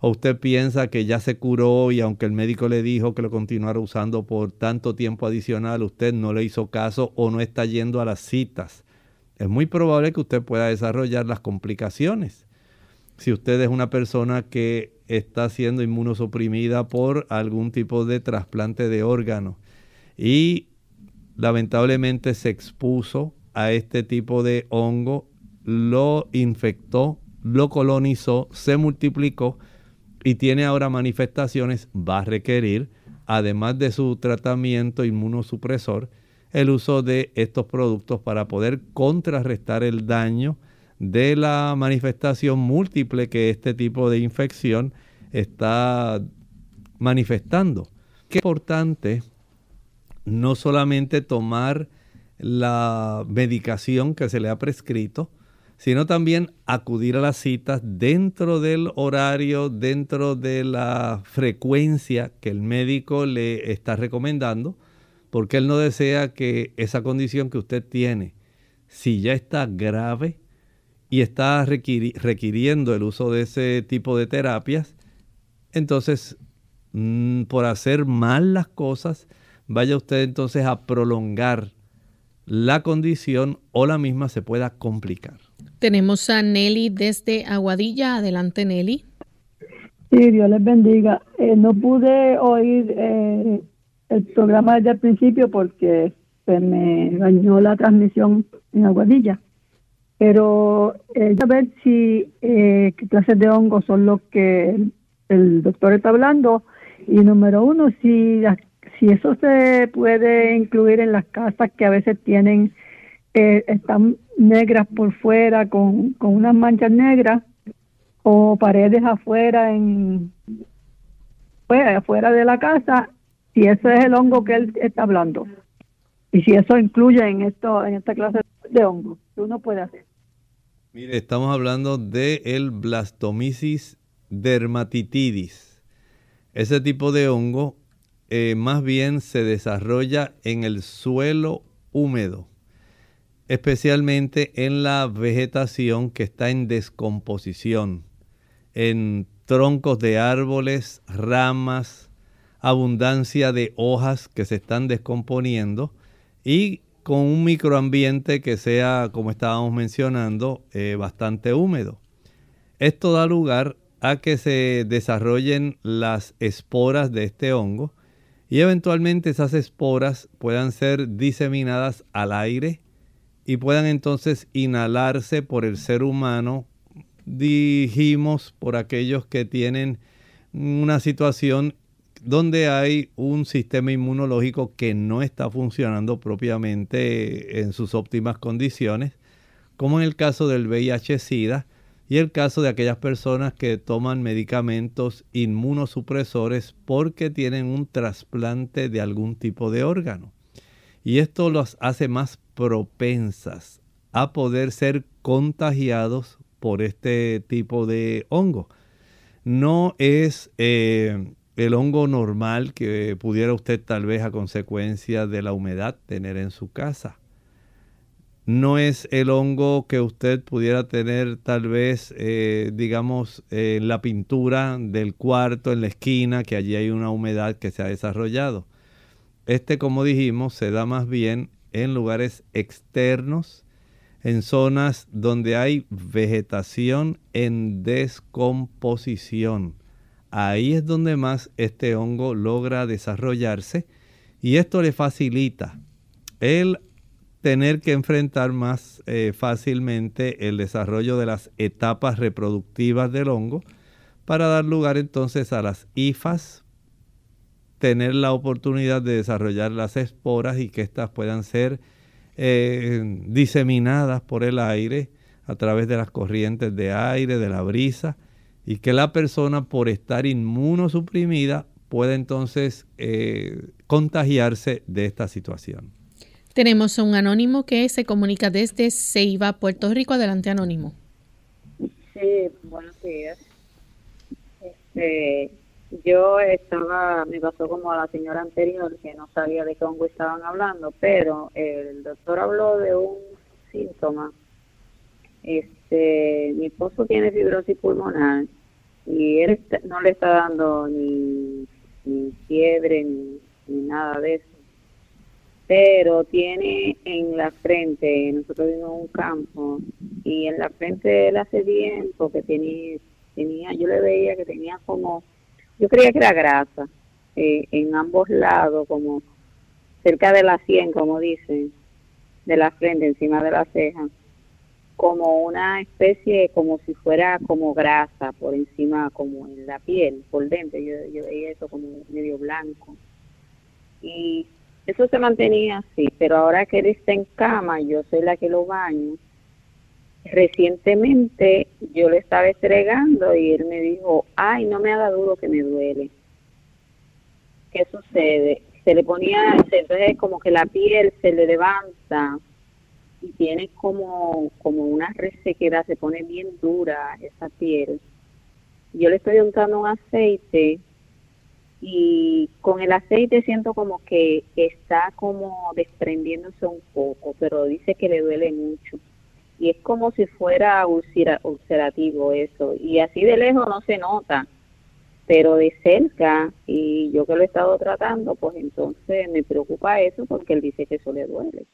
[SPEAKER 3] o usted piensa que ya se curó y aunque el médico le dijo que lo continuara usando por tanto tiempo adicional, usted no le hizo caso o no está yendo a las citas, es muy probable que usted pueda desarrollar las complicaciones. Si usted es una persona que está siendo inmunosuprimida por algún tipo de trasplante de órgano y lamentablemente se expuso a este tipo de hongo, lo infectó, lo colonizó, se multiplicó y tiene ahora manifestaciones, va a requerir, además de su tratamiento inmunosupresor, el uso de estos productos para poder contrarrestar el daño de la manifestación múltiple que este tipo de infección está manifestando. Es importante no solamente tomar la medicación que se le ha prescrito, sino también acudir a las citas dentro del horario, dentro de la frecuencia que el médico le está recomendando, porque él no desea que esa condición que usted tiene, si ya está grave y está requiriendo el uso de ese tipo de terapias, entonces por hacer mal las cosas, vaya usted entonces a prolongar la condición o la misma se pueda complicar. Tenemos a Nelly desde Aguadilla. Adelante, Nelly.
[SPEAKER 12] Sí, Dios les bendiga. No pude oír el programa desde el principio porque se me dañó la transmisión en Aguadilla. Pero a ver si qué clases de hongos son los que el doctor está hablando. Y número uno, si eso se puede incluir en las casas que a veces tienen, están negras por fuera con unas manchas negras o paredes afuera afuera de la casa, si ese es el hongo que él está hablando y si eso incluye en esta clase de hongo que uno puede hacer.
[SPEAKER 3] Mire, estamos hablando de el Blastomyces dermatitidis. Ese tipo de hongo más bien se desarrolla en el suelo húmedo, especialmente en la vegetación que está en descomposición, en troncos de árboles, ramas, abundancia de hojas que se están descomponiendo y con un microambiente que sea, como estábamos mencionando, bastante húmedo. Esto da lugar a que se desarrollen las esporas de este hongo y eventualmente esas esporas puedan ser diseminadas al aire y puedan entonces inhalarse por el ser humano, dijimos, por aquellos que tienen una situación donde hay un sistema inmunológico que no está funcionando propiamente en sus óptimas condiciones, como en el caso del VIH-Sida y el caso de aquellas personas que toman medicamentos inmunosupresores porque tienen un trasplante de algún tipo de órgano. Y esto los hace más propensas a poder ser contagiados por este tipo de hongo. No es el hongo normal que pudiera usted tal vez a consecuencia de la humedad tener en su casa. No es el hongo que usted pudiera tener tal vez, digamos, en la pintura del cuarto, en la esquina, que allí hay una humedad que se ha desarrollado. Este, como dijimos, se da más bien en lugares externos, en zonas donde hay vegetación en descomposición. Ahí es donde más este hongo logra desarrollarse y esto le facilita el tener que enfrentar más fácilmente el desarrollo de las etapas reproductivas del hongo para dar lugar entonces a las hifas, tener la oportunidad de desarrollar las esporas y que éstas puedan ser diseminadas por el aire a través de las corrientes de aire, de la brisa, y que la persona por estar inmunosuprimida pueda entonces contagiarse de esta situación. Tenemos a un anónimo que se comunica desde Ceiba, Puerto Rico. Adelante, anónimo.
[SPEAKER 13] Sí, buenos días. Me pasó como a la señora anterior, que no sabía de qué hongo estaban hablando, pero el doctor habló de un síntoma. Mi esposo tiene fibrosis pulmonar y él no le está dando ni fiebre ni nada de eso, pero tiene en la frente, nosotros vivimos en un campo, y en la frente de él hace tiempo que tenía, yo le veía que tenía como, yo creía que era grasa, en ambos lados, como cerca de la sien, como dicen, de la frente, encima de la ceja, como una especie, como si fuera como grasa por encima, como en la piel, por dentro. Yo veía eso como medio blanco. Y eso se mantenía así, pero ahora que él está en cama, yo soy la que lo baño. Recientemente yo le estaba estregando y él me dijo, ay, no me haga duro que me duele. ¿Qué sucede? Se le ponía, entonces como que la piel se le levanta y tiene como una resequedad, se pone bien dura esa piel. Yo le estoy untando un aceite y con el aceite siento como que está como desprendiéndose un poco, pero dice que le duele mucho. Y es como si fuera ulcerativo eso, y así de lejos no se nota, pero de cerca, y yo que lo he estado tratando, pues entonces me preocupa eso porque él dice que eso le duele.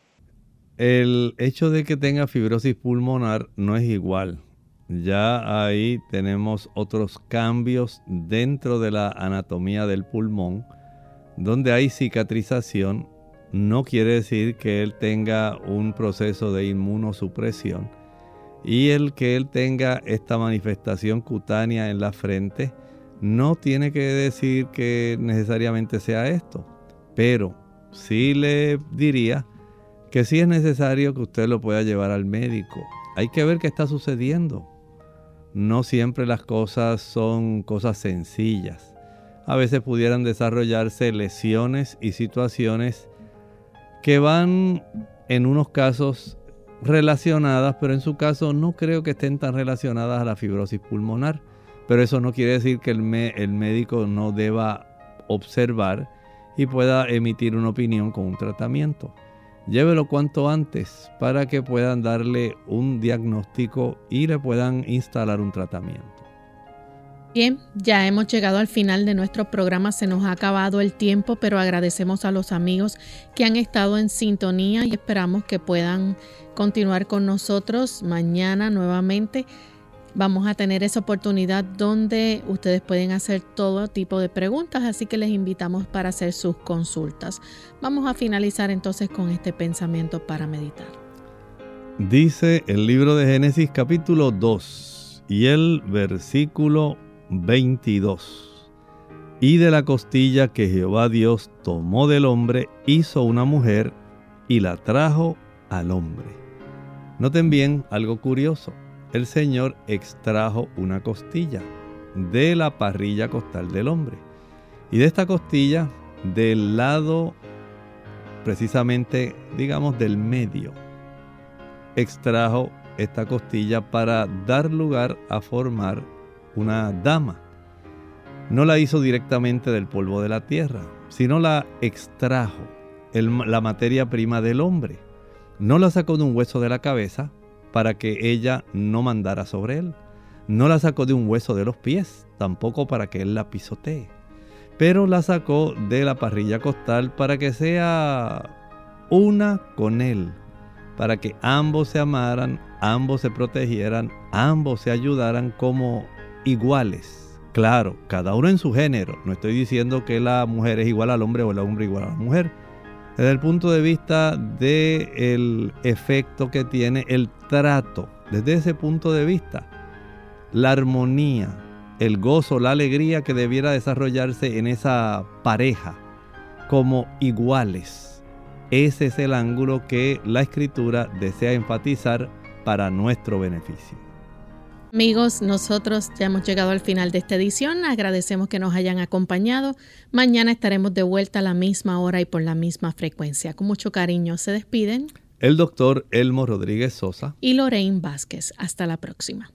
[SPEAKER 3] El hecho de que tenga fibrosis pulmonar no es igual. Ya ahí tenemos otros cambios dentro de la anatomía del pulmón, donde hay cicatrización. No quiere decir que él tenga un proceso de inmunosupresión. Y el que él tenga esta manifestación cutánea en la frente no tiene que decir que necesariamente sea esto. Pero sí le diría que sí es necesario que usted lo pueda llevar al médico. Hay que ver qué está sucediendo. No siempre las cosas son cosas sencillas. A veces pudieran desarrollarse lesiones y situaciones que van en unos casos relacionadas, pero en su caso no creo que estén tan relacionadas a la fibrosis pulmonar. Pero eso no quiere decir que el médico no deba observar y pueda emitir una opinión con un tratamiento. Llévelo cuanto antes para que puedan darle un diagnóstico y le puedan instalar un tratamiento.
[SPEAKER 2] Bien, ya hemos llegado al final de nuestro programa, se nos ha acabado el tiempo, pero agradecemos a los amigos que han estado en sintonía y esperamos que puedan continuar con nosotros mañana nuevamente. Vamos a tener esa oportunidad donde ustedes pueden hacer todo tipo de preguntas, así que les invitamos para hacer sus consultas. Vamos a finalizar entonces con este pensamiento para meditar.
[SPEAKER 3] Dice el libro de Génesis capítulo 2 y el versículo 22. Y de la costilla que Jehová Dios tomó del hombre, hizo una mujer y la trajo al hombre. Noten bien algo curioso. El Señor extrajo una costilla de la parrilla costal del hombre. Y de esta costilla, del lado precisamente, digamos, del medio, extrajo esta costilla para dar lugar a formar una dama. No la hizo directamente del polvo de la tierra, sino la extrajo, la materia prima del hombre. No la sacó de un hueso de la cabeza para que ella no mandara sobre él. No la sacó de un hueso de los pies, tampoco para que él la pisotee. Pero la sacó de la parrilla costal para que sea una con él, para que ambos se amaran, ambos se protegieran, ambos se ayudaran como iguales. Claro, cada uno en su género. No estoy diciendo que la mujer es igual al hombre o el hombre igual a la mujer. Desde el punto de vista del efecto que tiene el trato, desde ese punto de vista, la armonía, el gozo, la alegría que debiera desarrollarse en esa pareja como iguales. Ese es el ángulo que la Escritura desea enfatizar para nuestro beneficio.
[SPEAKER 2] Amigos, nosotros ya hemos llegado al final de esta edición. Agradecemos que nos hayan acompañado. Mañana estaremos de vuelta a la misma hora y por la misma frecuencia. Con mucho cariño se despiden
[SPEAKER 3] el doctor Elmo Rodríguez Sosa
[SPEAKER 2] y Lorraine Vázquez. Hasta la próxima.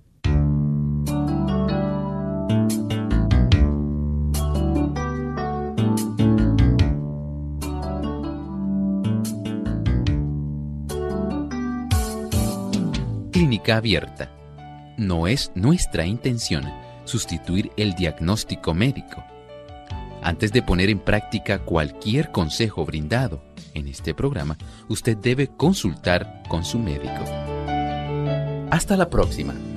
[SPEAKER 1] Clínica Abierta. No es nuestra intención sustituir el diagnóstico médico. Antes de poner en práctica cualquier consejo brindado en este programa, usted debe consultar con su médico. Hasta la próxima.